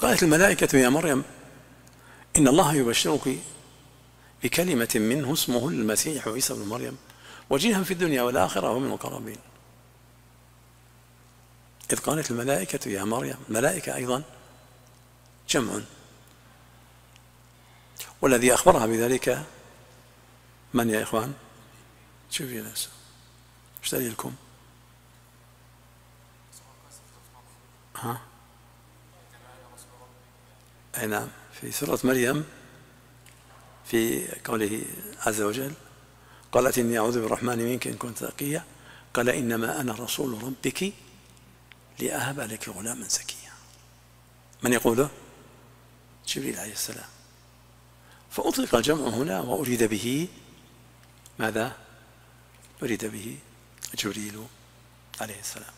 قالت الملائكة يا مريم إن الله يبشرك بكلمة منه اسمه المسيح عيسى بن مريم وجيها في الدنيا والآخرة ومن المقربين. إذ قالت الملائكة يا مريم، الملائكة أيضا جمع، والذي أخبرها بذلك من يا إخوان؟ جبريل نفسه. ايش دليلكم؟ أي نعم، في سورة مريم في قوله عز وجل قالت إني أعوذ بالرحمن منك إن كنت تقيا، قال إنما أنا رسول ربك لأهب لك غلاما زكيا. من يقوله؟ جبريل عليه السلام. فأطلق الجمع هنا وأريد به ماذا؟ أريد به جبريل عليه السلام.